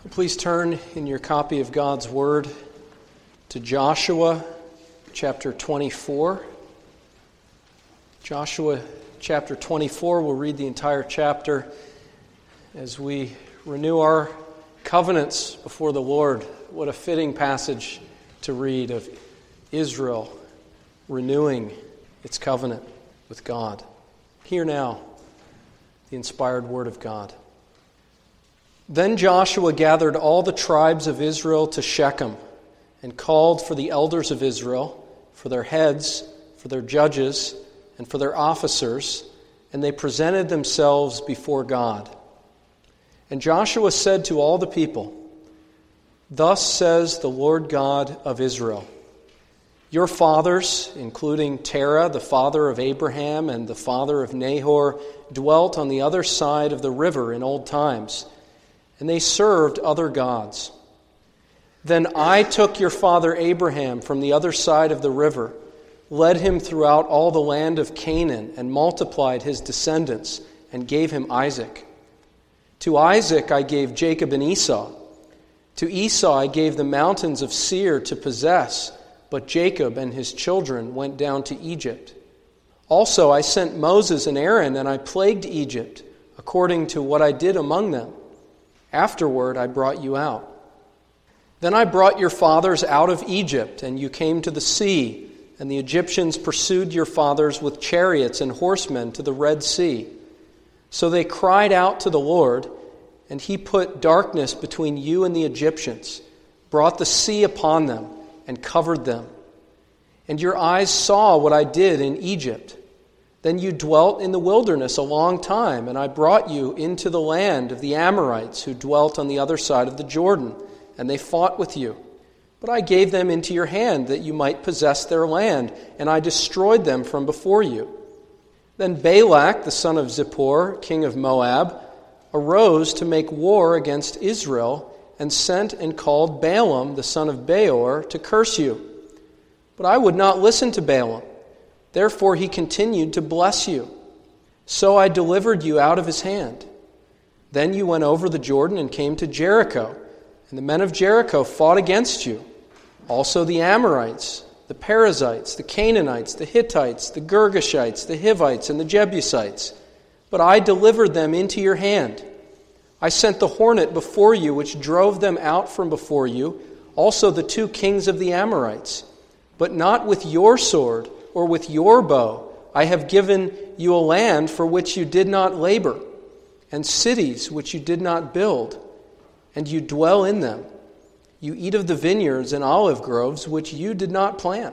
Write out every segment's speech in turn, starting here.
Please turn in your copy of God's Word to Joshua chapter 24. Joshua chapter 24, we'll read the entire chapter as we renew our covenants before the Lord. What a fitting passage to read of Israel renewing its covenant with God. Hear now the inspired Word of God. Then Joshua gathered all the tribes of Israel to Shechem and called for the elders of Israel, for their heads, for their judges, and for their officers, and they presented themselves before God. And Joshua said to all the people, "Thus says the Lord God of Israel, your fathers, including Terah, the father of Abraham and the father of Nahor, dwelt on the other side of the river in old times, and they served other gods. Then I took your father Abraham from the other side of the river, led him throughout all the land of Canaan, and multiplied his descendants, and gave him Isaac. To Isaac I gave Jacob and Esau. To Esau I gave the mountains of Seir to possess, but Jacob and his children went down to Egypt. Also I sent Moses and Aaron, and I plagued Egypt, according to what I did among them. Afterward I brought you out. Then I brought your fathers out of Egypt, and you came to the sea, and the Egyptians pursued your fathers with chariots and horsemen to the Red Sea. So they cried out to the Lord, and he put darkness between you and the Egyptians, brought the sea upon them, and covered them. And your eyes saw what I did in Egypt. Then you dwelt in the wilderness a long time, and I brought you into the land of the Amorites who dwelt on the other side of the Jordan, and they fought with you. But I gave them into your hand that you might possess their land, and I destroyed them from before you. Then Balak, the son of Zippor, king of Moab, arose to make war against Israel, and sent and called Balaam, the son of Beor, to curse you. But I would not listen to Balaam. Therefore he continued to bless you. So I delivered you out of his hand. Then you went over the Jordan and came to Jericho, and the men of Jericho fought against you. Also the Amorites, the Perizzites, the Canaanites, the Hittites, the Girgashites, the Hivites, and the Jebusites. But I delivered them into your hand. I sent the hornet before you, which drove them out from before you, also the 2 kings of the Amorites. But not with your sword or with your bow. I have given you a land for which you did not labor, and cities which you did not build, and you dwell in them. You eat of the vineyards and olive groves which you did not plant.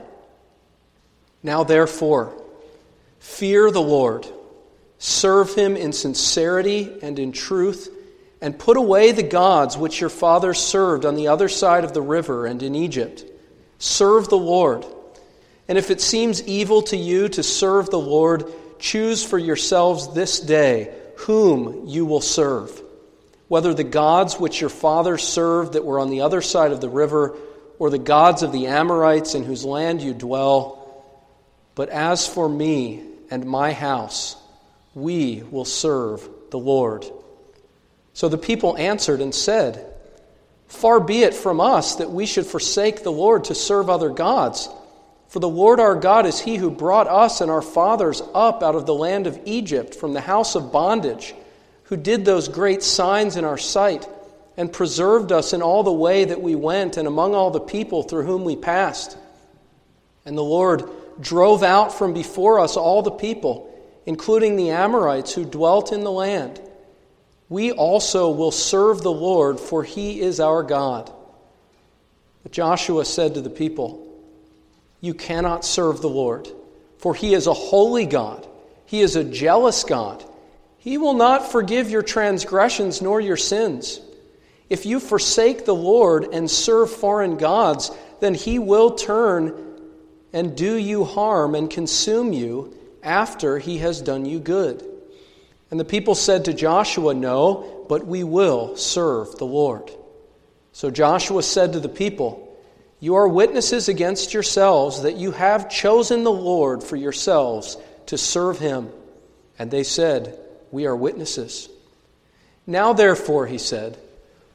Now therefore, fear the Lord, serve him in sincerity and in truth, and put away the gods which your fathers served on the other side of the river and in Egypt. Serve the Lord. And if it seems evil to you to serve the Lord, choose for yourselves this day whom you will serve, whether the gods which your fathers served that were on the other side of the river, or the gods of the Amorites in whose land you dwell. But as for me and my house, we will serve the Lord." So the people answered and said, "Far be it from us that we should forsake the Lord to serve other gods. For the Lord our God is he who brought us and our fathers up out of the land of Egypt from the house of bondage, who did those great signs in our sight, and preserved us in all the way that we went and among all the people through whom we passed. And the Lord drove out from before us all the people, including the Amorites who dwelt in the land. We also will serve the Lord, for he is our God." But Joshua said to the people, "You cannot serve the Lord, for he is a holy God. He is a jealous God. He will not forgive your transgressions nor your sins. If you forsake the Lord and serve foreign gods, then he will turn and do you harm and consume you after he has done you good." And the people said to Joshua, "No, but we will serve the Lord." So Joshua said to the people, "You are witnesses against yourselves that you have chosen the Lord for yourselves to serve him." And they said, "We are witnesses." "Now therefore," he said,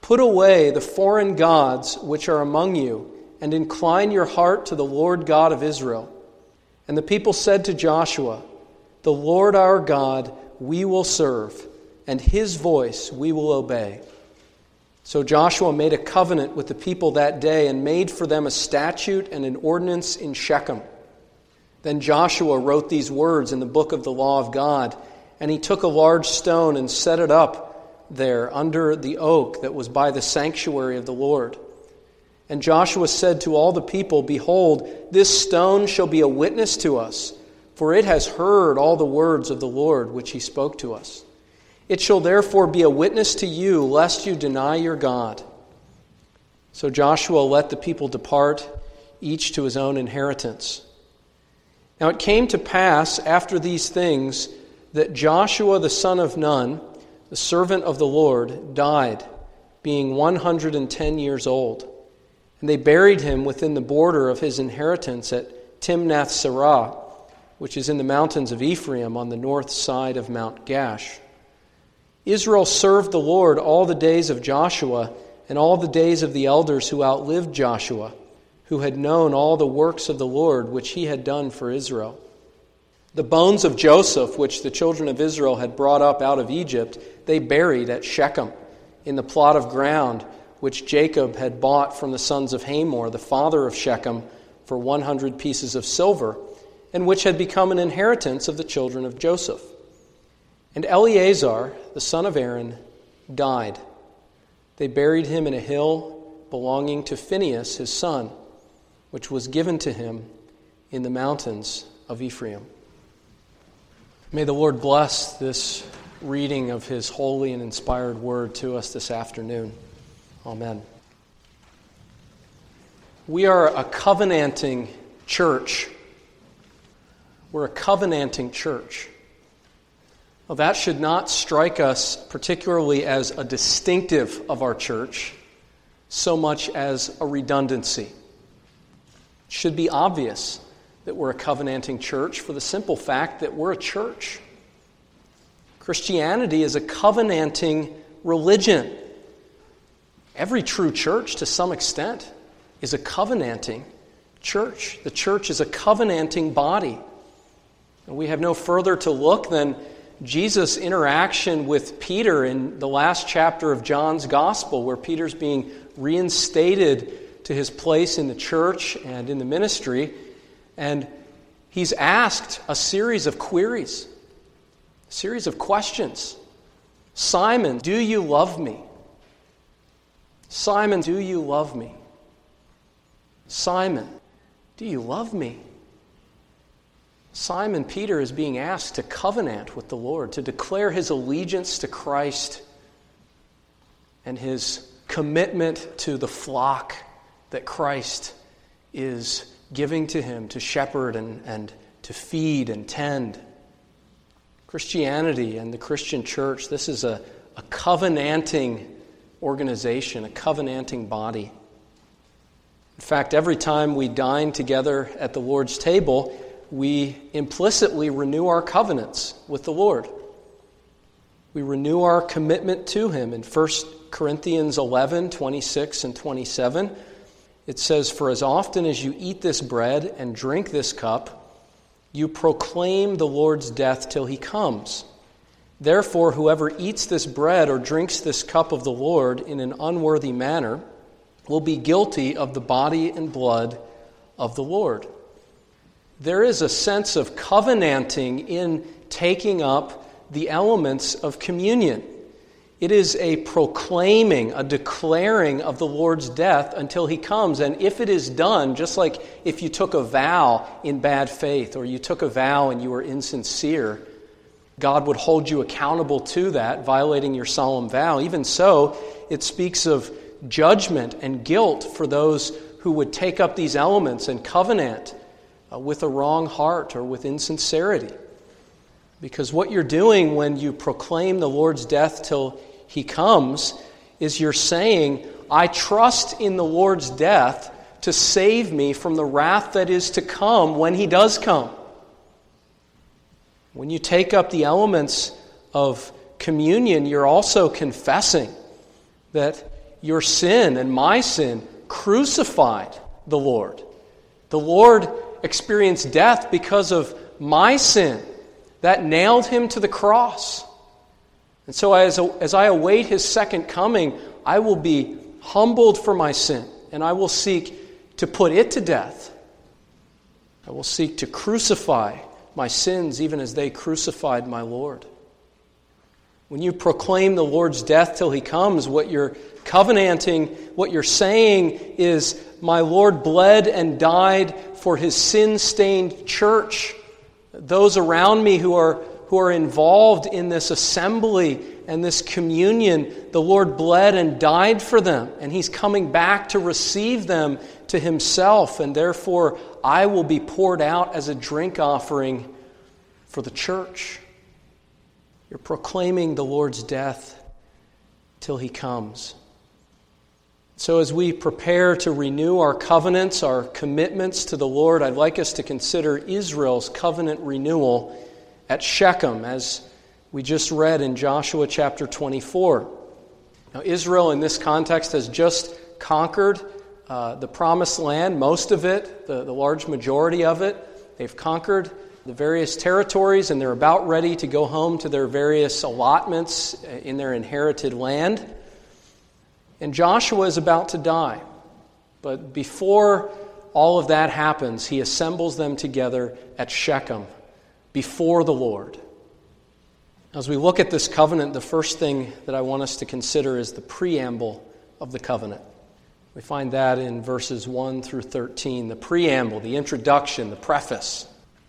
Put away the foreign gods which are among you, and incline your heart to the Lord God of Israel. And the people said to Joshua, The Lord our God we will serve, and His voice we will obey. So Joshua made a covenant with the people that day and made for them a statute and an ordinance in Shechem. Then Joshua wrote these words in the book of the law of God, and he took a large stone and set it up there under the oak that was by the sanctuary of the Lord. And Joshua said to all the people, Behold, this stone shall be a witness to us, for it has heard all the words of the Lord which He spoke to us. It shall therefore be a witness to you, lest you deny your God. So Joshua let the people depart, each to his own inheritance. Now it came to pass after these things that Joshua the son of Nun, the servant of the Lord, died, being 110 years old. And they buried him within the border of his inheritance at Timnath-serah, which is in the mountains of Ephraim on the north side of Mount Gash. Israel served the Lord all the days of Joshua and all the days of the elders who outlived Joshua, who had known all the works of the Lord which He had done for Israel. The bones of Joseph, which the children of Israel had brought up out of Egypt, they buried at Shechem, in the plot of ground which Jacob had bought from the sons of Hamor, the father of Shechem, for 100 pieces of silver, and which had become an inheritance of the children of Joseph. And Eleazar, the son of Aaron, died. They buried him in a hill belonging to Phinehas, his son, which was given to him in the mountains of Ephraim. May the Lord bless this reading of His holy and inspired word to us this afternoon. Amen. We are a covenanting church. We're a covenanting church. Well, that should not strike us particularly as a distinctive of our church, so much as a redundancy. It should be obvious that we're a covenanting church for the simple fact that we're a church. Christianity is a covenanting religion. Every true church, to some extent, is a covenanting church. The church is a covenanting body. And we have no further to look than Jesus' interaction with Peter in the last chapter of John's Gospel, where Peter's being reinstated to his place in the church and in the ministry, and he's asked a series of queries, a series of questions. Simon, do you love me? Simon, do you love me? Simon, do you love me? Simon Peter is being asked to covenant with the Lord, to declare his allegiance to Christ and his commitment to the flock that Christ is giving to him to shepherd and to feed and tend. Christianity and the Christian church, this is a covenanting organization, a covenanting body. In fact, every time we dine together at the Lord's table, we implicitly renew our covenants with the Lord. We renew our commitment to Him. In 1 Corinthians 11, 26 and 27, it says, For as often as you eat this bread and drink this cup, you proclaim the Lord's death till He comes. Therefore, whoever eats this bread or drinks this cup of the Lord in an unworthy manner will be guilty of the body and blood of the Lord. There is a sense of covenanting in taking up the elements of communion. It is a proclaiming, a declaring of the Lord's death until He comes. And if it is done, just like if you took a vow in bad faith or you took a vow and you were insincere, God would hold you accountable to that, violating your solemn vow. Even so, it speaks of judgment and guilt for those who would take up these elements and covenant with a wrong heart or with insincerity. Because what you're doing when you proclaim the Lord's death till He comes is you're saying, I trust in the Lord's death to save me from the wrath that is to come when He does come. When you take up the elements of communion, you're also confessing that your sin and my sin crucified the Lord. The Lord experienced death because of my sin. That nailed him to the cross. And so as I await his second coming, I will be humbled for my sin, and I will seek to put it to death. I will seek to crucify my sins even as they crucified my Lord. When you proclaim the Lord's death till he comes, what you're covenanting, what you're saying is, my Lord bled and died for his sin-stained church. Those around me who are involved in this assembly and this communion, the Lord bled and died for them, and he's coming back to receive them to himself, and therefore I will be poured out as a drink offering for the church. You're proclaiming the Lord's death till he comes. So as we prepare to renew our covenants, our commitments to the Lord, I'd like us to consider Israel's covenant renewal at Shechem, as we just read in Joshua chapter 24. Now, Israel in this context has just conquered the promised land, most of it, the large majority of it. They've conquered the various territories, and they're about ready to go home to their various allotments in their inherited land. And Joshua is about to die. But before all of that happens, he assembles them together at Shechem before the Lord. As we look at this covenant, the first thing that I want us to consider is the preamble of the covenant. We find that in verses 1 through 13, the preamble, the introduction, the preface.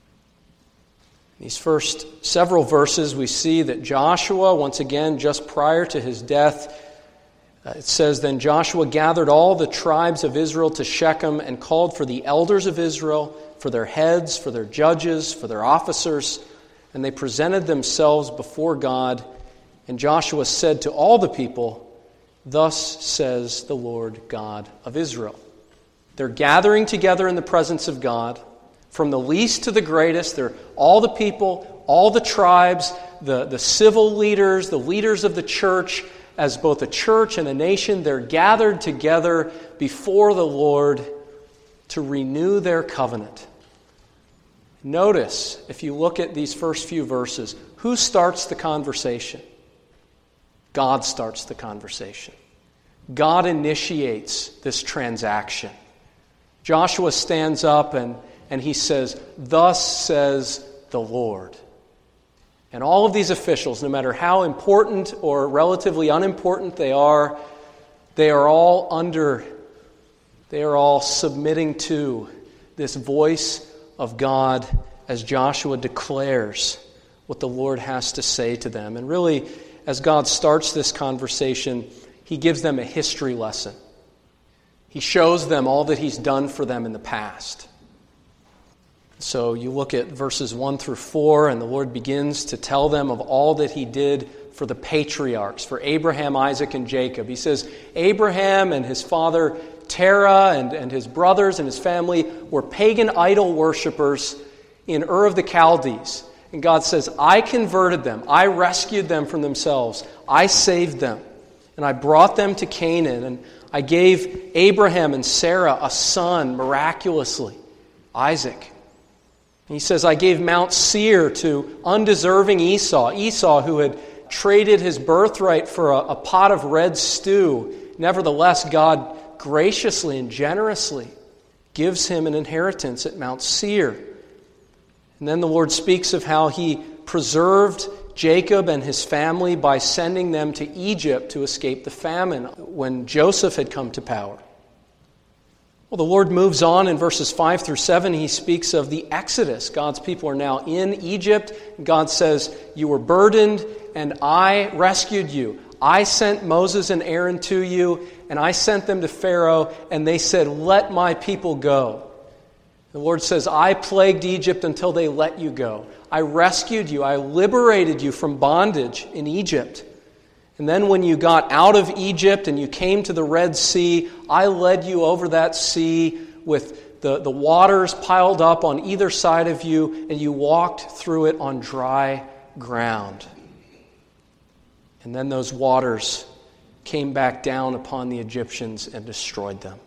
These first several verses, we see that Joshua, once again, just prior to his death, it says, "Then Joshua gathered all the tribes of Israel to Shechem and called for the elders of Israel, for their heads, for their judges, for their officers, and they presented themselves before God. And Joshua said to all the people, 'Thus says the Lord God of Israel.'" They're gathering together in the presence of God. From the least to the greatest, they're all the people, all the tribes, the civil leaders, the leaders of the church, as both a church and a nation, they're gathered together before the Lord to renew their covenant. Notice, if you look at these first few verses, who starts the conversation? God starts the conversation. God initiates this transaction. Joshua stands up and he says, "Thus says the Lord." And all of these officials, no matter how important or relatively unimportant they are all submitting to this voice of God as Joshua declares what the Lord has to say to them. And really, as God starts this conversation, he gives them a history lesson. He shows them all that he's done for them in the past. So you look at verses 1 through 4, and the Lord begins to tell them of all that he did for the patriarchs, for Abraham, Isaac, and Jacob. He says, Abraham and his father Terah and his brothers and his family were pagan idol worshippers in Ur of the Chaldees. And God says, I converted them. I rescued them from themselves. I saved them. And I brought them to Canaan. And I gave Abraham and Sarah a son miraculously, Isaac. And he says, I gave Mount Seir to undeserving Esau who had traded his birthright for a pot of red stew. Nevertheless, God graciously and generously gives him an inheritance at Mount Seir. And then the Lord speaks of how he preserved Jacob and his family by sending them to Egypt to escape the famine when Joseph had come to power. Well, the Lord moves on in verses 5 through 7. He speaks of the Exodus. God's people are now in Egypt. God says, you were burdened and I rescued you. I sent Moses and Aaron to you, and I sent them to Pharaoh, and they said, let my people go. The Lord says, I plagued Egypt until they let you go. I rescued you. I liberated you from bondage in Egypt. And then when you got out of Egypt and you came to the Red Sea, I led you over that sea with the waters piled up on either side of you, and you walked through it on dry ground. And then those waters came back down upon the Egyptians and destroyed them.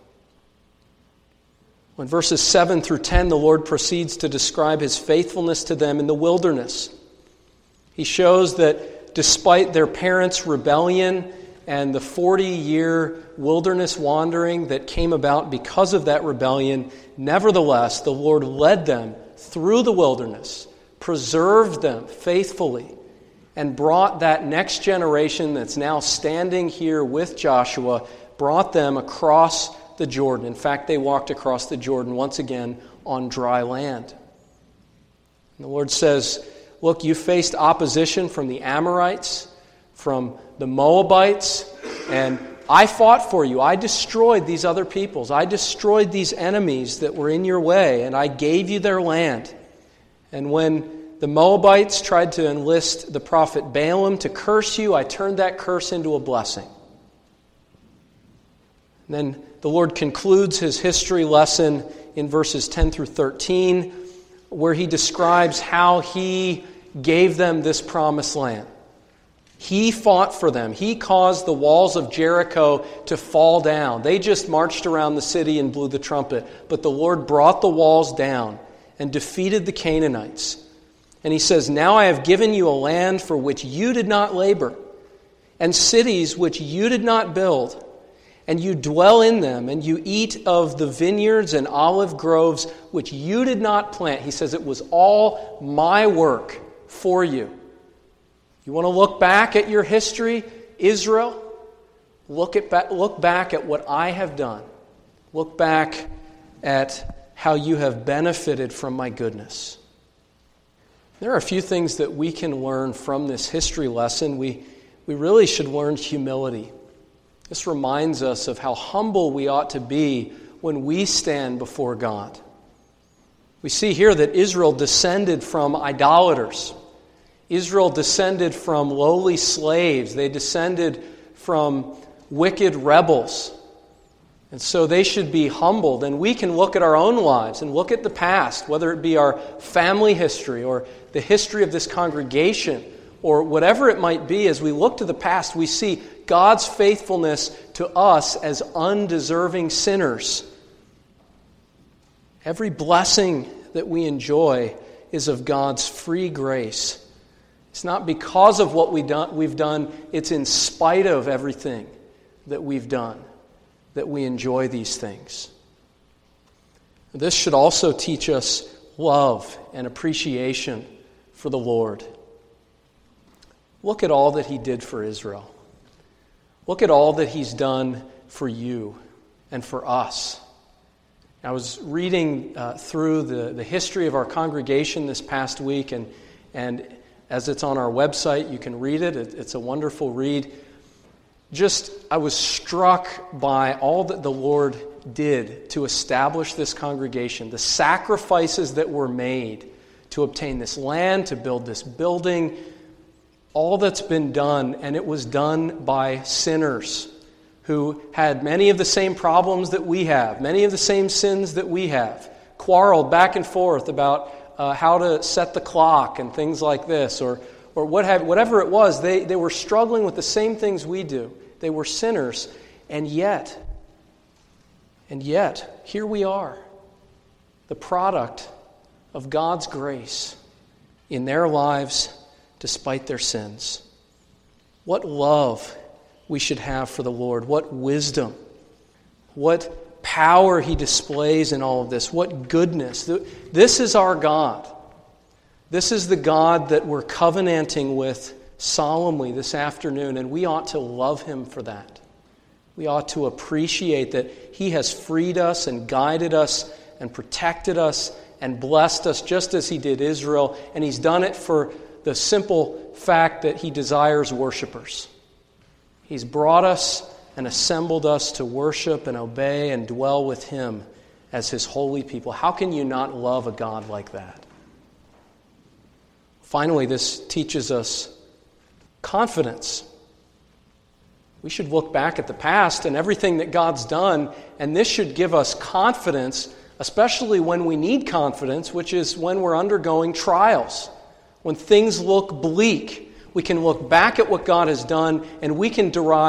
In verses 7 through 10, the Lord proceeds to describe his faithfulness to them in the wilderness. He shows that despite their parents' rebellion and the 40-year wilderness wandering that came about because of that rebellion, nevertheless, the Lord led them through the wilderness, preserved them faithfully, and brought that next generation that's now standing here with Joshua, brought them across the Jordan. In fact, they walked across the Jordan once again on dry land. And the Lord says, look, you faced opposition from the Amorites, from the Moabites, and I fought for you. I destroyed these other peoples. I destroyed these enemies that were in your way, and I gave you their land. And when the Moabites tried to enlist the prophet Balaam to curse you, I turned that curse into a blessing. And then the Lord concludes his history lesson in verses 10 through 13, where he describes how he gave them this promised land. He fought for them. He caused the walls of Jericho to fall down. They just marched around the city and blew the trumpet. But the Lord brought the walls down and defeated the Canaanites. And he says, now I have given you a land for which you did not labor, and cities which you did not build. And you dwell in them, and you eat of the vineyards and olive groves which you did not plant. He says it was all my work for you. You want to look back at your history, Israel? Look back at what I have done. Look back at how you have benefited from my goodness. There are a few things that we can learn from this history lesson. We really should learn humility. This reminds us of how humble we ought to be when we stand before God. We see here that Israel descended from idolaters. Israel descended from lowly slaves. They descended from wicked rebels. And so they should be humbled. And we can look at our own lives and look at the past, whether it be our family history or the history of this congregation or whatever it might be. As we look to the past, we see God's faithfulness to us as undeserving sinners. Every blessing that we enjoy is of God's free grace. It's not because of what we've done, it's in spite of everything that we've done that we enjoy these things. This should also teach us love and appreciation for the Lord. Look at all that he did for Israel. Look at all that he's done for you and for us. I was reading through the history of our congregation this past week, and as it's on our website, you can read it. It's a wonderful read. I was struck by all that the Lord did to establish this congregation, the sacrifices that were made to obtain this land, to build this building, all that's been done, and it was done by sinners who had many of the same problems that we have, many of the same sins that we have, quarreled back and forth about how to set the clock and things like this, or whatever it was. They were struggling with the same things we do. They were sinners, and yet, here we are, the product of God's grace in their lives despite their sins. What love we should have for the Lord. What wisdom. What power he displays in all of this. What goodness. This is our God. This is the God that we're covenanting with solemnly this afternoon, and we ought to love him for that. We ought to appreciate that he has freed us and guided us and protected us and blessed us just as he did Israel, and he's done it for the simple fact that he desires worshipers. He's brought us and assembled us to worship and obey and dwell with him as his holy people. How can you not love a God like that? Finally, this teaches us confidence. We should look back at the past and everything that God's done, and this should give us confidence, especially when we need confidence, which is when we're undergoing trials. When things look bleak, we can look back at what God has done and we can derive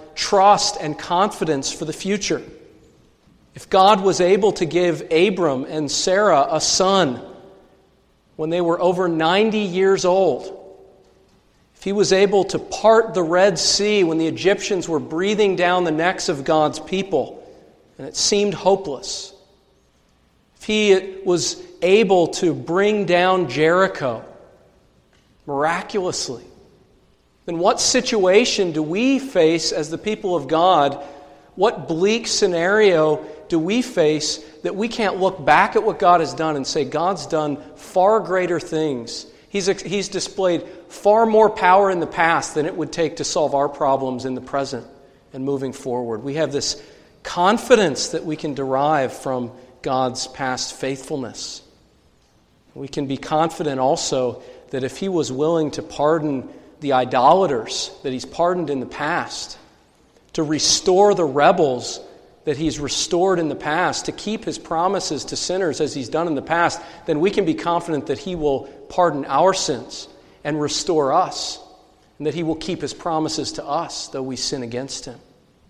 trust and confidence for the future. If God was able to give Abram and Sarah a son when they were over 90 years old, if He was able to part the Red Sea when the Egyptians were breathing down the necks of God's people and it seemed hopeless, if He was able to bring down Jericho miraculously, then what situation do we face as the people of God? What bleak scenario do we face that we can't look back at what God has done and say, God's done far greater things? He's displayed far more power in the past than it would take to solve our problems in the present and moving forward. We have this confidence that we can derive from God's past faithfulness. We can be confident also that if He was willing to pardon the idolaters that He's pardoned in the past, to restore the rebels that He's restored in the past, to keep His promises to sinners as He's done in the past, then we can be confident that He will pardon our sins and restore us, and that He will keep His promises to us, though we sin against Him.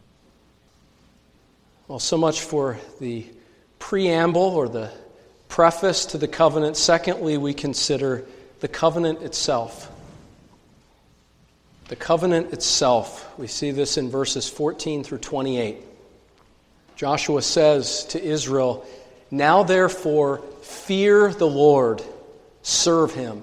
Well, so much for the preamble or the preface to the covenant. Secondly, we consider the covenant itself. The covenant itself. We see this in verses 14 through 28. Joshua says to Israel, "Now therefore fear the Lord, serve Him."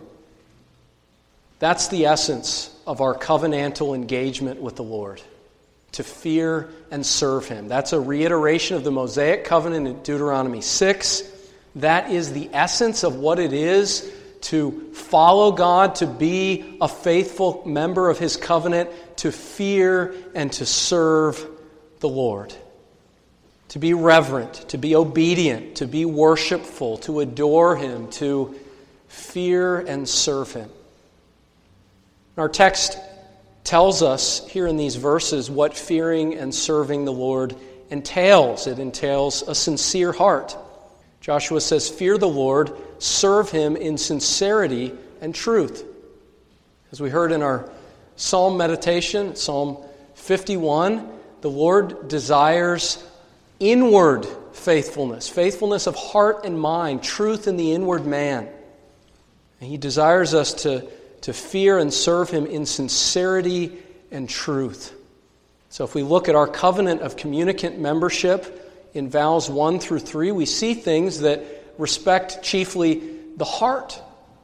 That's the essence of our covenantal engagement with the Lord. To fear and serve Him. That's a reiteration of the Mosaic covenant in Deuteronomy 6. That is the essence of what it is to follow God, to be a faithful member of His covenant, to fear and to serve the Lord. To be reverent, to be obedient, to be worshipful, to adore Him, to fear and serve Him. Our text tells us here in these verses what fearing and serving the Lord entails. It entails a sincere heart. Joshua says, "Fear the Lord, serve Him in sincerity and truth." As we heard in our Psalm meditation, Psalm 51, the Lord desires inward faithfulness, faithfulness of heart and mind, truth in the inward man. And He desires us to fear and serve Him in sincerity and truth. So if we look at our covenant of communicant membership in vows 1 through 3, we see things that respect chiefly the heart.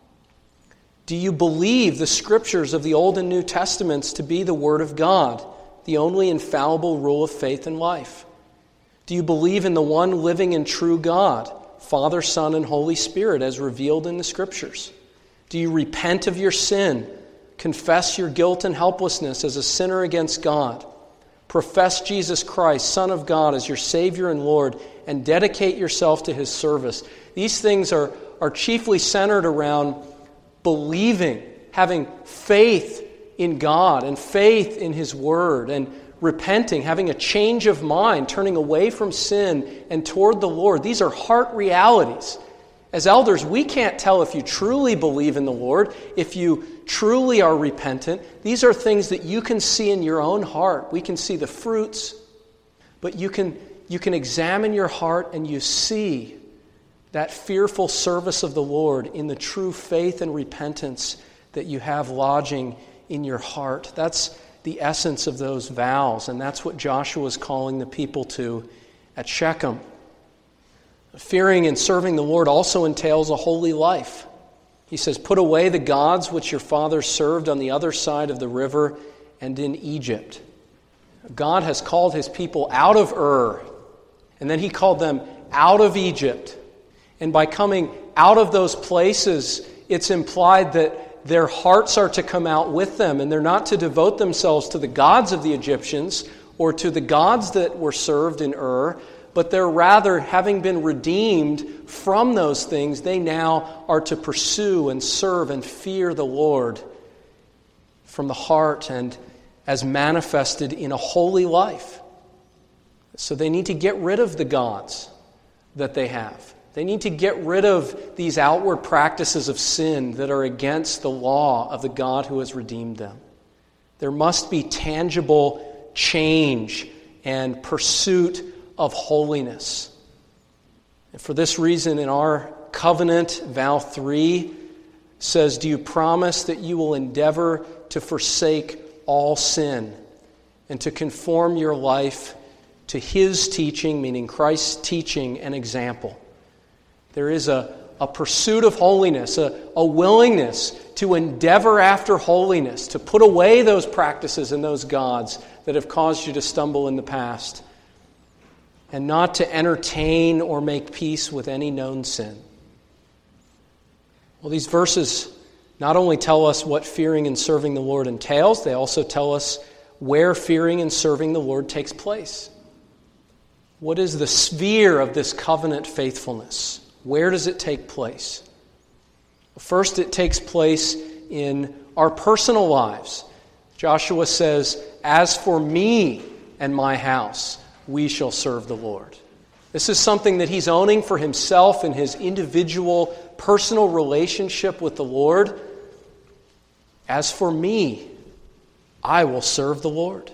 Do you believe the Scriptures of the Old and New Testaments to be the Word of God, the only infallible rule of faith and life? Do you believe in the one living and true God, Father, Son, and Holy Spirit, as revealed in the Scriptures? Do you repent of your sin, confess your guilt and helplessness as a sinner against God, profess Jesus Christ, Son of God, as your Savior and Lord, and dedicate yourself to His service? These things are chiefly centered around believing, having faith in God and faith in His Word, and repenting, having a change of mind, turning away from sin and toward the Lord. These are heart realities. As elders, we can't tell if you truly believe in the Lord, if you truly are repentant. These are things that you can see in your own heart. We can see the fruits, but you can examine your heart and you see that fearful service of the Lord in the true faith and repentance that you have lodging in your heart. That's the essence of those vows, and that's what Joshua is calling the people to at Shechem. Fearing and serving the Lord also entails a holy life. He says, "Put away the gods which your fathers served on the other side of the river and in Egypt." God has called His people out of Ur, and then He called them out of Egypt. And by coming out of those places, it's implied that their hearts are to come out with them, and they're not to devote themselves to the gods of the Egyptians or to the gods that were served in Ur, but they're rather, having been redeemed from those things, they now are to pursue and serve and fear the Lord from the heart and as manifested in a holy life. So they need to get rid of the gods that they have. They need to get rid of these outward practices of sin that are against the law of the God who has redeemed them. There must be tangible change and pursuit of holiness. And for this reason, in our covenant, vow 3 says, do you promise that you will endeavor to forsake all sin and to conform your life to His teaching, meaning Christ's teaching and example? There is a pursuit of holiness, a willingness to endeavor after holiness, to put away those practices and those gods that have caused you to stumble in the past, and not to entertain or make peace with any known sin. Well, these verses not only tell us what fearing and serving the Lord entails, they also tell us where fearing and serving the Lord takes place. What is the sphere of this covenant faithfulness? Where does it take place? First, it takes place in our personal lives. Joshua says, as for me and my house, we shall serve the Lord. This is something that he's owning for himself in his individual, personal relationship with the Lord. As for me, I will serve the Lord.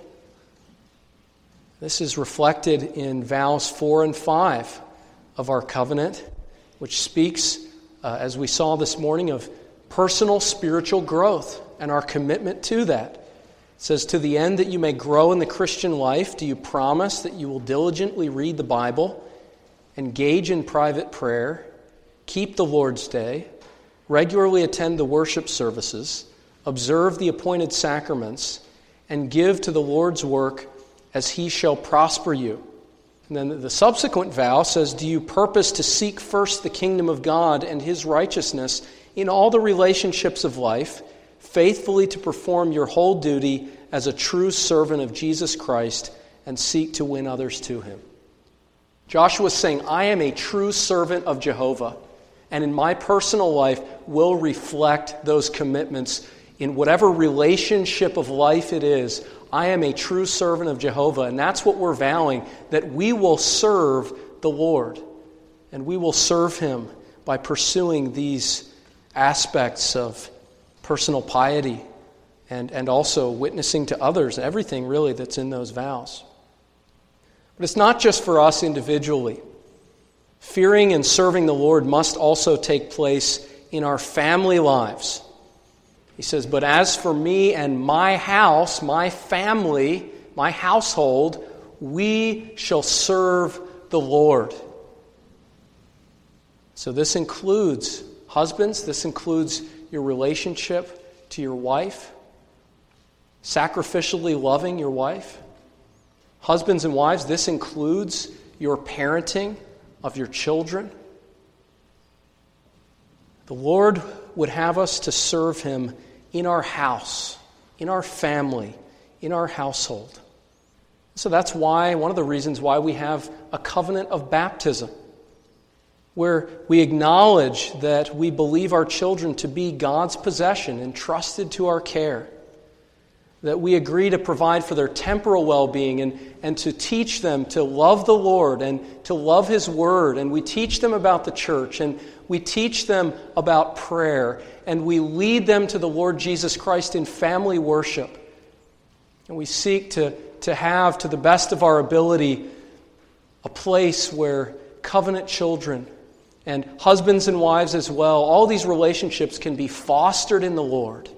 This is reflected in vows 4 and 5 of our covenant, which speaks, as we saw this morning, of personal spiritual growth and our commitment to that. It says, to the end that you may grow in the Christian life, do you promise that you will diligently read the Bible, engage in private prayer, keep the Lord's Day, regularly attend the worship services, observe the appointed sacraments, and give to the Lord's work as He shall prosper you? And then the subsequent vow says, do you purpose to seek first the kingdom of God and His righteousness in all the relationships of life, faithfully to perform your whole duty as a true servant of Jesus Christ and seek to win others to Him? Joshua is saying, I am a true servant of Jehovah, and in my personal life will reflect those commitments in whatever relationship of life it is. I am a true servant of Jehovah, and that's what we're vowing, that we will serve the Lord, and we will serve Him by pursuing these aspects of personal piety and also witnessing to others, everything really that's in those vows. But it's not just for us individually. Fearing and serving the Lord must also take place in our family lives. He says, but as for me and my house, my family, my household, we shall serve the Lord. So this includes husbands, this includes your relationship to your wife, sacrificially loving your wife. Husbands and wives, this includes your parenting of your children. The Lord would have us to serve Him in our house, in our family, in our household. So that's why, one of the reasons why we have a covenant of baptism, where we acknowledge that we believe our children to be God's possession, entrusted to our care, that we agree to provide for their temporal well-being and to teach them to love the Lord and to love His Word, and we teach them about the church, and we teach them about prayer, and we lead them to the Lord Jesus Christ in family worship. And we seek to have, to the best of our ability, a place where covenant children and husbands and wives as well, all these relationships can be fostered in the Lord.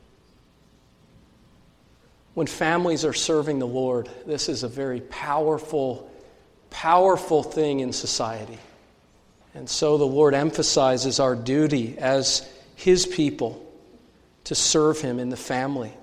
When families are serving the Lord, this is a very powerful, powerful thing in society. And so the Lord emphasizes our duty as His people to serve Him in the family.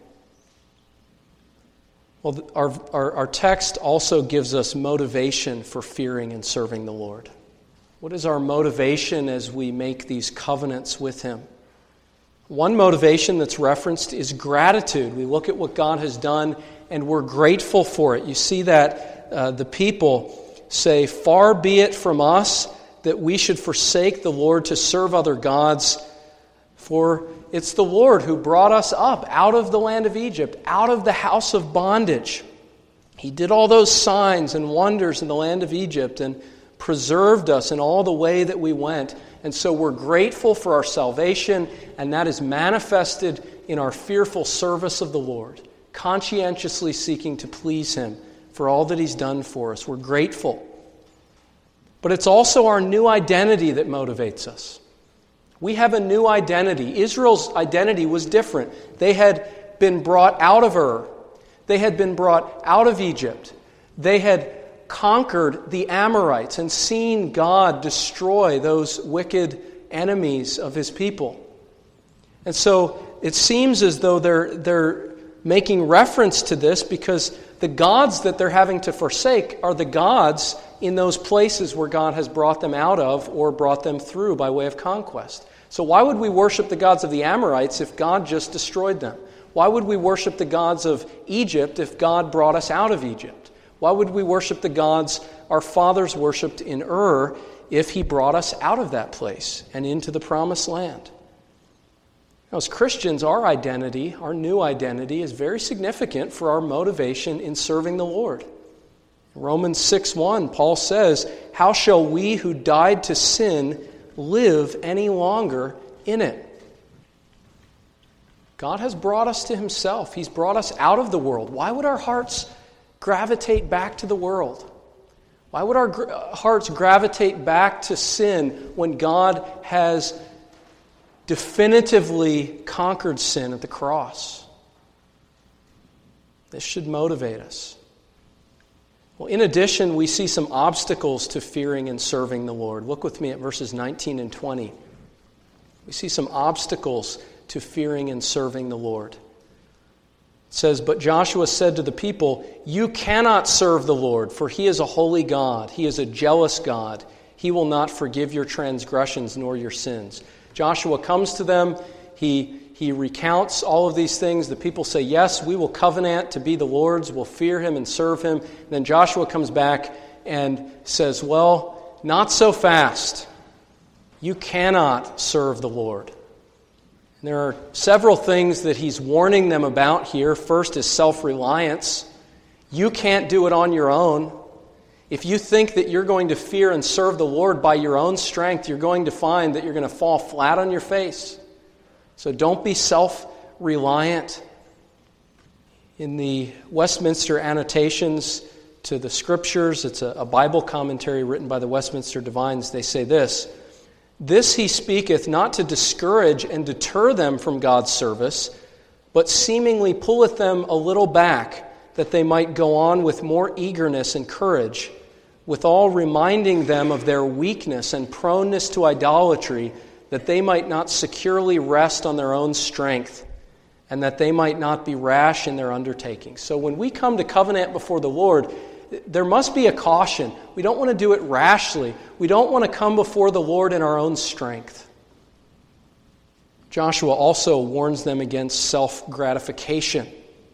Well, our text also gives us motivation for fearing and serving the Lord. What is our motivation as we make these covenants with Him? One motivation that's referenced is gratitude. We look at what God has done and we're grateful for it. You see that the people say, far be it from us that we should forsake the Lord to serve other gods, for it's the Lord who brought us up out of the land of Egypt, out of the house of bondage. He did all those signs and wonders in the land of Egypt and preserved us in all the way that we went. And so we're grateful for our salvation, and that is manifested in our fearful service of the Lord conscientiously seeking to please Him for all that He's done for us. We're grateful. But it's also our new identity that motivates us. We have a new identity. Israel's identity was different. They had been brought out of Ur. They had been brought out of Egypt. They had conquered the Amorites and seen God destroy those wicked enemies of His people. And so it seems as though they're making reference to this because the gods that they're having to forsake are the gods in those places where God has brought them out of or brought them through by way of conquest. So why would we worship the gods of the Amorites if God just destroyed them? Why would we worship the gods of Egypt if God brought us out of Egypt? Why would we worship the gods our fathers worshipped in Ur if He brought us out of that place and into the promised land? Now, as Christians, our identity, our new identity, is very significant for our motivation in serving the Lord. In Romans 6:1, Paul says, "How shall we who died to sin live any longer in it?" God has brought us to Himself. He's brought us out of the world. Why would our hearts gravitate back to the world? Why would our hearts gravitate back to sin when God has definitively conquered sin at the cross? This should motivate us. Well, in addition, we see some obstacles to fearing and serving the Lord. Look with me at verses 19 and 20. We see some obstacles to fearing and serving the Lord. It says, "But Joshua said to the people, 'You cannot serve the Lord, for He is a holy God. He is a jealous God. He will not forgive your transgressions nor your sins.'" Joshua comes to them. He recounts all of these things. The people say, "Yes, we will covenant to be the Lord's. We'll fear Him and serve Him." And then Joshua comes back and says, "Well, not so fast. You cannot serve the Lord." And there are several things that he's warning them about here. First is self-reliance. You can't do it on your own. If you think that you're going to fear and serve the Lord by your own strength, you're going to find that you're going to fall flat on your face. So don't be self-reliant. In the Westminster Annotations to the Scriptures, it's a Bible commentary written by the Westminster Divines, they say this: "This he speaketh not to discourage and deter them from God's service, but seemingly pulleth them a little back, that they might go on with more eagerness and courage, withal reminding them of their weakness and proneness to idolatry, that they might not securely rest on their own strength, and that they might not be rash in their undertakings." So when we come to covenant before the Lord, there must be a caution. We don't want to do it rashly. We don't want to come before the Lord in our own strength. Joshua also warns them against self-gratification.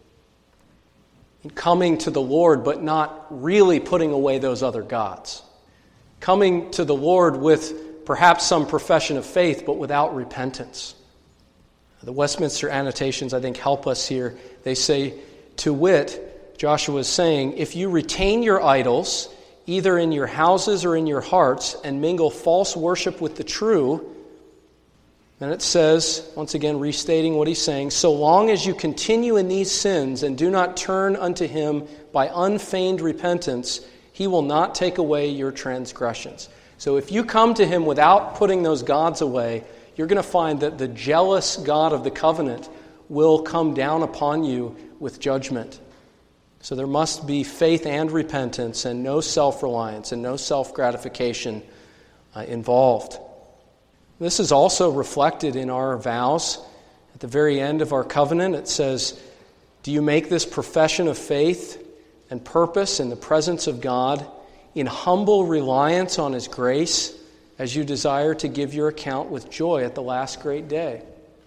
In coming to the Lord, but not really putting away those other gods. Coming to the Lord with perhaps some profession of faith, but without repentance. The Westminster Annotations, I think, help us here. They say, to wit, Joshua is saying, if you retain your idols, either in your houses or in your hearts, and mingle false worship with the true, then it says, once again restating what he's saying, so long as you continue in these sins and do not turn unto Him by unfeigned repentance, He will not take away your transgressions. So if you come to Him without putting those gods away, you're going to find that the jealous God of the covenant will come down upon you with judgment. So there must be faith and repentance and no self-reliance and no self-gratification involved. This is also reflected in our vows. At the very end of our covenant, it says, do you make this profession of faith and purpose in the presence of God in humble reliance on His grace as you desire to give your account with joy at the last great day?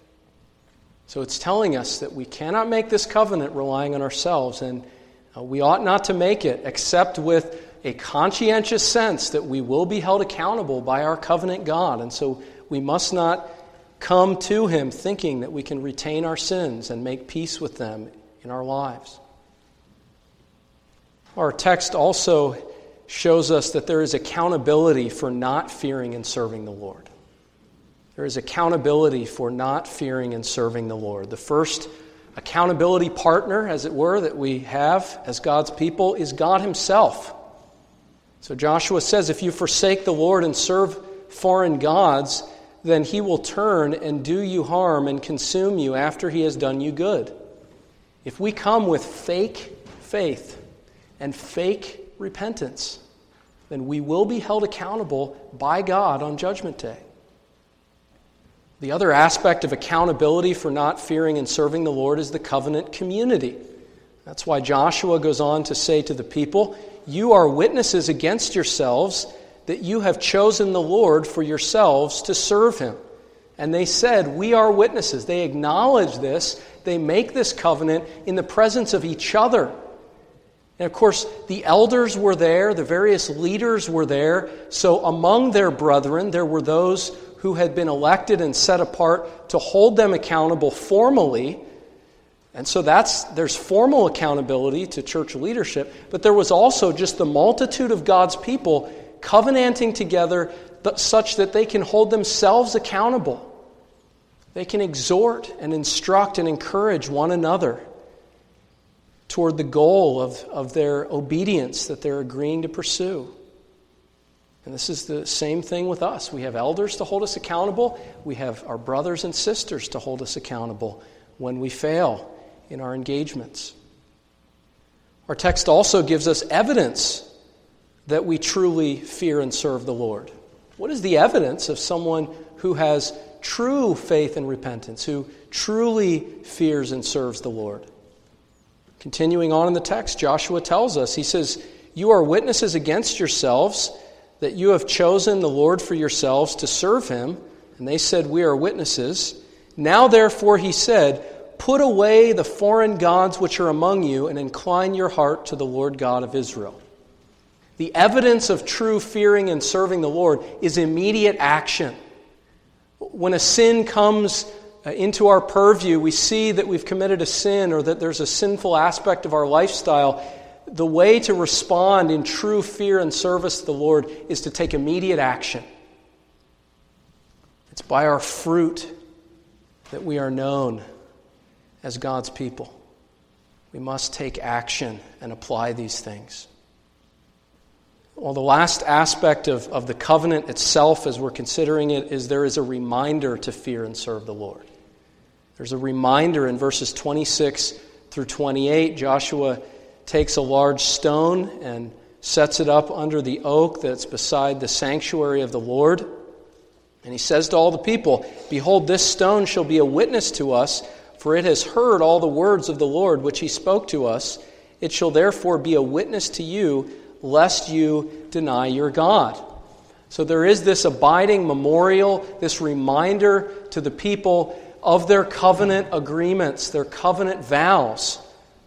So it's telling us that we cannot make this covenant relying on ourselves, and we ought not to make it except with a conscientious sense that we will be held accountable by our covenant God. And so we must not come to Him thinking that we can retain our sins and make peace with them in our lives. Our text also shows us that there is accountability for not fearing and serving the Lord. There is accountability for not fearing and serving the Lord. The first accountability partner, as it were, that we have as God's people is God himself. So Joshua says, if you forsake the Lord and serve foreign gods, then he will turn and do you harm and consume you after he has done you good. If we come with fake faith and fake repentance, then we will be held accountable by God on Judgment Day. The other aspect of accountability for not fearing and serving the Lord is the covenant community. That's why Joshua goes on to say to the people, you are witnesses against yourselves that you have chosen the Lord for yourselves to serve him. And they said, we are witnesses. They acknowledge this. They make this covenant in the presence of each other. And of course, the elders were there, the various leaders were there. So among their brethren, there were those who had been elected and set apart to hold them accountable formally. And so there's formal accountability to church leadership, but there was also just the multitude of God's people covenanting together such that they can hold themselves accountable. They can exhort and instruct and encourage one another toward the goal of their obedience that they're agreeing to pursue. And this is the same thing with us. We have elders to hold us accountable. We have our brothers and sisters to hold us accountable when we fail in our engagements. Our text also gives us evidence that we truly fear and serve the Lord. What is the evidence of someone who has true faith and repentance, who truly fears and serves the Lord? Continuing on in the text, Joshua tells us, he says, you are witnesses against yourselves that you have chosen the Lord for yourselves to serve him. And they said, we are witnesses. Now therefore, he said, put away the foreign gods which are among you and incline your heart to the Lord God of Israel. The evidence of true fearing and serving the Lord is immediate action. When a sin comes into our purview, we see that we've committed a sin or that there's a sinful aspect of our lifestyle. The way to respond in true fear and service to the Lord is to take immediate action. It's by our fruit that we are known as God's people. We must take action and apply these things. Well, the last aspect of the covenant itself, as we're considering it, is there is a reminder to fear and serve the Lord. There's a reminder in verses 26 through 28. Joshua takes a large stone and sets it up under the oak that's beside the sanctuary of the Lord. And he says to all the people, behold, this stone shall be a witness to us, for it has heard all the words of the Lord which he spoke to us. It shall therefore be a witness to you, lest you deny your God. So there is this abiding memorial, this reminder to the people of their covenant agreements, their covenant vows.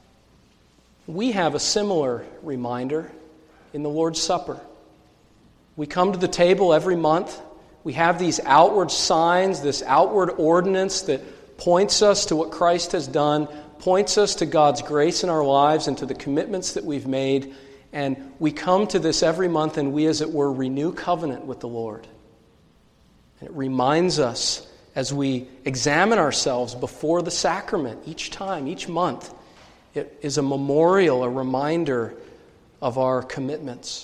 We have a similar reminder in the Lord's Supper. We come to the table every month. We have these outward signs, this outward ordinance that points us to what Christ has done, points us to God's grace in our lives and to the commitments that we've made. And we come to this every month and we, as it were, renew covenant with the Lord. And it reminds us as we examine ourselves before the sacrament each time, each month. It is a memorial, a reminder of our commitments.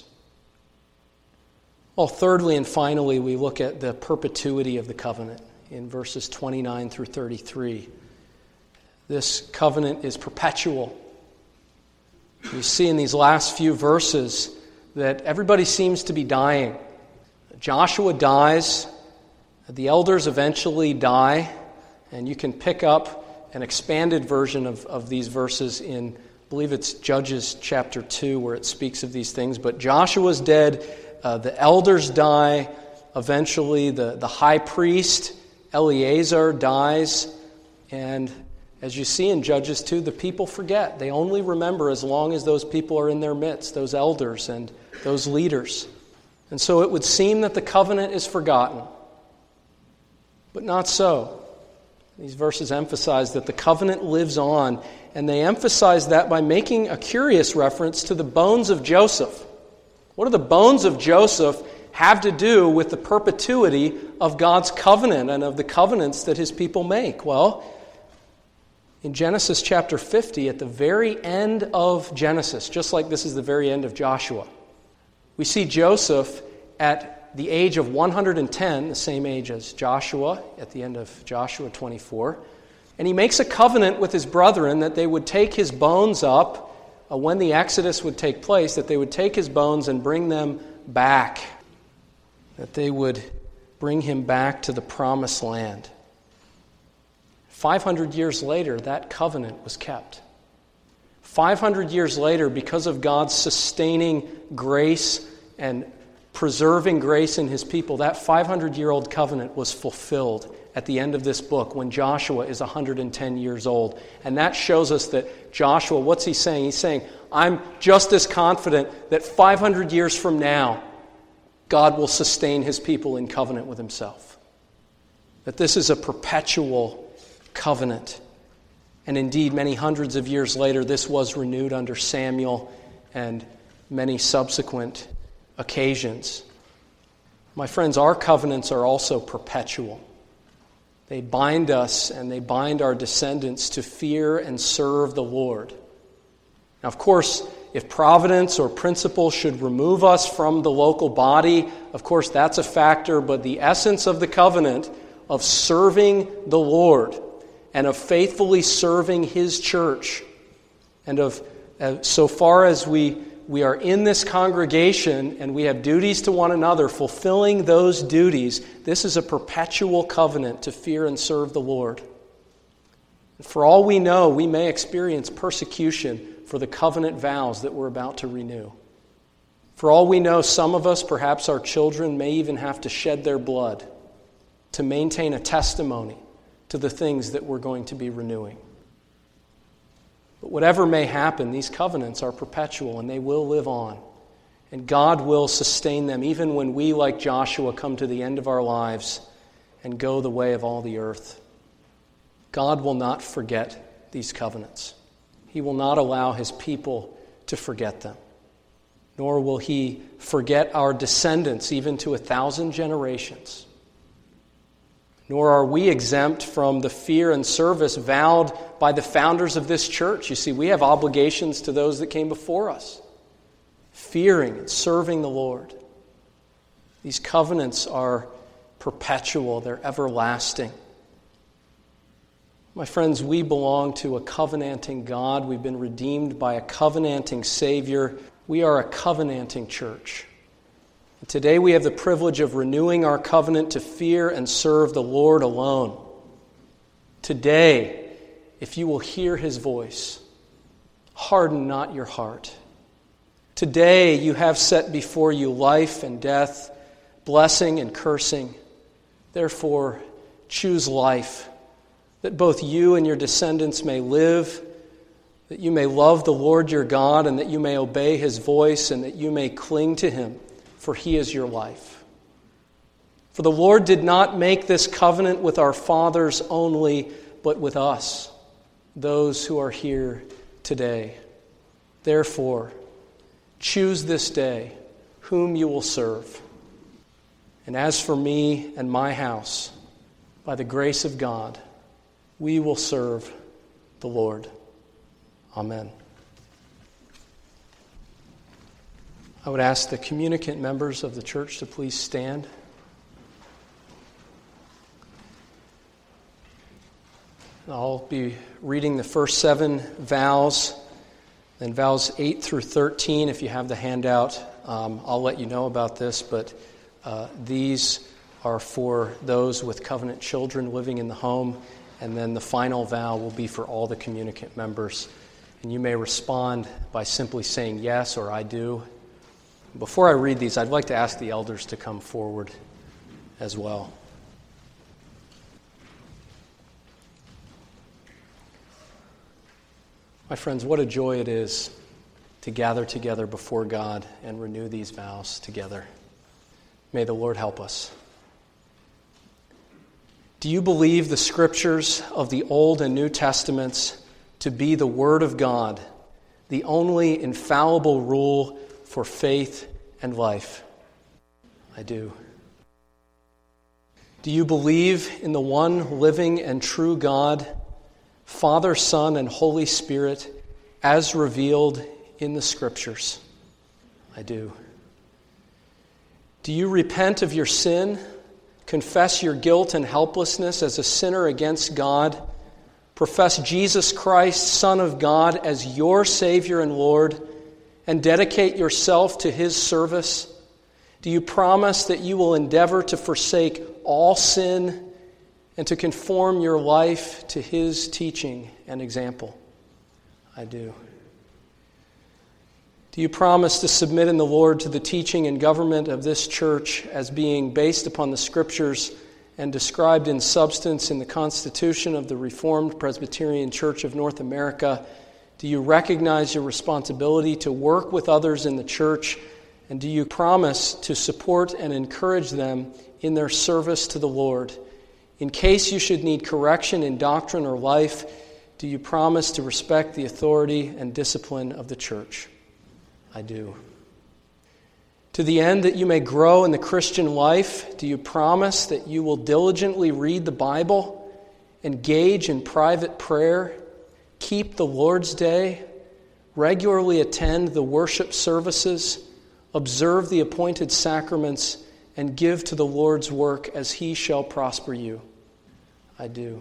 Well, thirdly and finally, we look at the perpetuity of the covenant in verses 29 through 33. This covenant is perpetual. We see in these last few verses that everybody seems to be dying. Joshua dies. The elders eventually die. And you can pick up an expanded version of these verses in, I believe it's Judges chapter 2, where it speaks of these things. But Joshua's dead. The elders die. Eventually, the high priest, Eleazar, dies. And as you see in Judges 2, the people forget. They only remember as long as those people are in their midst, those elders and those leaders. And so it would seem that the covenant is forgotten. But not so. These verses emphasize that the covenant lives on, and they emphasize that by making a curious reference to the bones of Joseph. What do the bones of Joseph have to do with the perpetuity of God's covenant and of the covenants that his people make? Well, In Genesis chapter 50, at the very end of Genesis, just like this is the very end of Joshua, we see Joseph at the age of 110, the same age as Joshua, at the end of Joshua 24, and he makes a covenant with his brethren that they would take his bones up when the Exodus would take place, that they would take his bones and bring them back, that they would bring him back to the promised land. 500 years later, that covenant was kept. 500 years later, because of God's sustaining grace and preserving grace in his people, that 500-year-old covenant was fulfilled at the end of this book when Joshua is 110 years old. And that shows us that Joshua, what's he saying? He's saying, I'm just as confident that 500 years from now, God will sustain his people in covenant with himself. That this is a perpetual covenant. And indeed, many hundreds of years later, this was renewed under Samuel and many subsequent occasions. My friends, our covenants are also perpetual. They bind us and they bind our descendants to fear and serve the Lord. Now, of course, if providence or principle should remove us from the local body, of course, that's a factor, but the essence of the covenant of serving the Lord and of faithfully serving his church, and of so far as we are in this congregation and we have duties to one another, fulfilling those duties, this is a perpetual covenant to fear and serve the Lord. For all we know, we may experience persecution for the covenant vows that we're about to renew. For all we know, some of us, perhaps our children, may even have to shed their blood to maintain a testimony to the things that we're going to be renewing. But whatever may happen, these covenants are perpetual and they will live on. And God will sustain them even when we, like Joshua, come to the end of our lives and go the way of all the earth. God will not forget these covenants. He will not allow his people to forget them. Nor will he forget our descendants even to 1,000 generations. Nor are we exempt from the fear and service vowed by the founders of this church. You see, we have obligations to those that came before us, fearing and serving the Lord. These covenants are perpetual, they're everlasting. My friends, we belong to a covenanting God. We've been redeemed by a covenanting Savior. We are a covenanting church. Today we have the privilege of renewing our covenant to fear and serve the Lord alone. Today, if you will hear his voice, harden not your heart. Today you have set before you life and death, blessing and cursing. Therefore, choose life, that both you and your descendants may live, that you may love the Lord your God, and that you may obey his voice, and that you may cling to him, for he is your life. For the Lord did not make this covenant with our fathers only, but with us, those who are here today. Therefore, choose this day whom you will serve. And as for me and my house, by the grace of God, we will serve the Lord. Amen. I would ask the communicant members of the church to please stand. I'll be reading the first 7 vows, then vows 8 through 13. If you have the handout, I'll let you know about this, but these are for those with covenant children living in the home, and then the final vow will be for all the communicant members. And you may respond by simply saying yes or I do. Before I read these, I'd like to ask the elders to come forward as well. My friends, what a joy it is to gather together before God and renew these vows together. May the Lord help us. Do you believe the scriptures of the Old and New Testaments to be the Word of God, the only infallible rule for faith and life? I do. Do you believe in the one living and true God, Father, Son, and Holy Spirit, as revealed in the Scriptures? I do. Do you repent of your sin, confess your guilt and helplessness as a sinner against God, profess Jesus Christ, Son of God, as your Savior and Lord, and dedicate yourself to His service? Do you promise that you will endeavor to forsake all sin and to conform your life to His teaching and example? I do. Do you promise to submit in the Lord to the teaching and government of this church as being based upon the Scriptures and described in substance in the Constitution of the Reformed Presbyterian Church of North America? Do you recognize your responsibility to work with others in the church? And do you promise to support and encourage them in their service to the Lord? In case you should need correction in doctrine or life, do you promise to respect the authority and discipline of the church? I do. To the end that you may grow in the Christian life, do you promise that you will diligently read the Bible, engage in private prayer, keep the Lord's Day, regularly attend the worship services, observe the appointed sacraments, and give to the Lord's work as He shall prosper you? I do.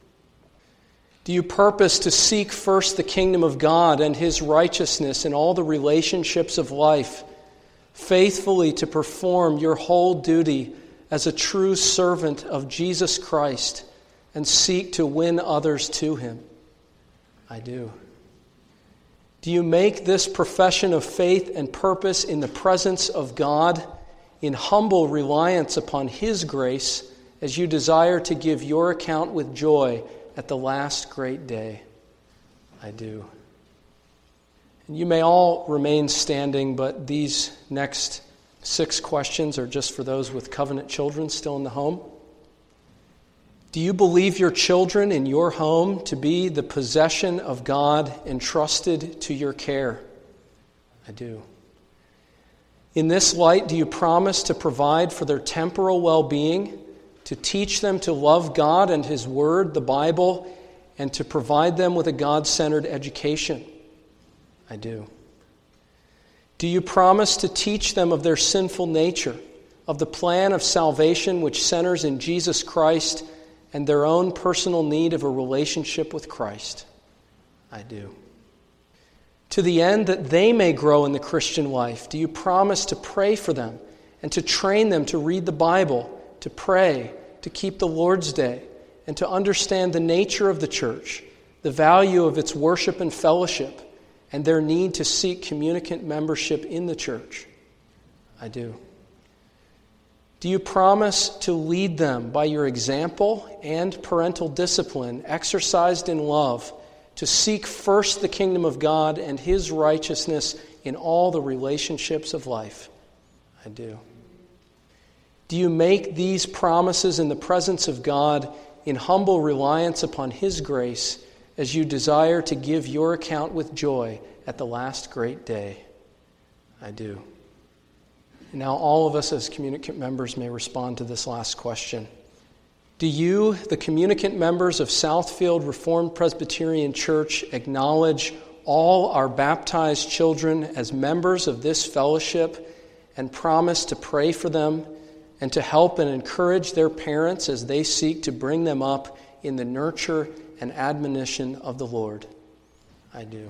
Do you purpose to seek first the kingdom of God and His righteousness in all the relationships of life, faithfully to perform your whole duty as a true servant of Jesus Christ and seek to win others to Him? I do. Do you make this profession of faith and purpose in the presence of God, in humble reliance upon His grace, as you desire to give your account with joy at the last great day? I do. And you may all remain standing, but these next 6 questions are just for those with covenant children still in the home. Do you believe your children in your home to be the possession of God entrusted to your care? I do. In this light, do you promise to provide for their temporal well-being, to teach them to love God and His Word, the Bible, and to provide them with a God-centered education? I do. Do you promise to teach them of their sinful nature, of the plan of salvation which centers in Jesus Christ, and their own personal need of a relationship with Christ? I do. To the end that they may grow in the Christian life, do you promise to pray for them and to train them to read the Bible, to pray, to keep the Lord's Day, and to understand the nature of the church, the value of its worship and fellowship, and their need to seek communicant membership in the church? I do. Do you promise to lead them by your example and parental discipline exercised in love to seek first the kingdom of God and His righteousness in all the relationships of life? I do. Do you make these promises in the presence of God in humble reliance upon His grace as you desire to give your account with joy at the last great day? I do. And now all of us as communicant members may respond to this last question. Do you, the communicant members of Southfield Reformed Presbyterian Church, acknowledge all our baptized children as members of this fellowship and promise to pray for them and to help and encourage their parents as they seek to bring them up in the nurture and admonition of the Lord? I do.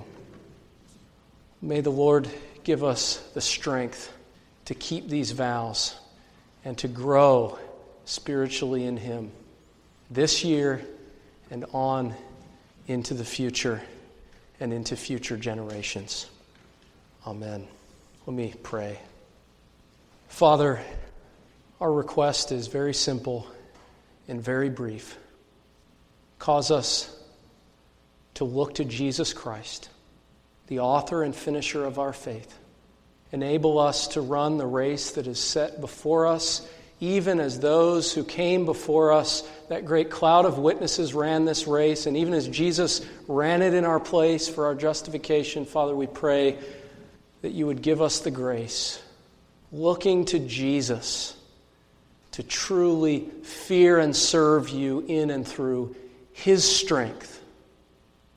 May the Lord give us the strength to keep these vows and to grow spiritually in Him this year and on into the future and into future generations. Amen. Let me pray. Father, our request is very simple and very brief. Cause us to look to Jesus Christ, the author and finisher of our faith. Enable us to run the race that is set before us, even as those who came before us, that great cloud of witnesses ran this race, and even as Jesus ran it in our place for our justification. Father, we pray that you would give us the grace, looking to Jesus, to truly fear and serve you in and through His strength,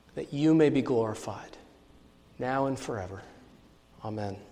that you may be glorified, now and forever. Amen.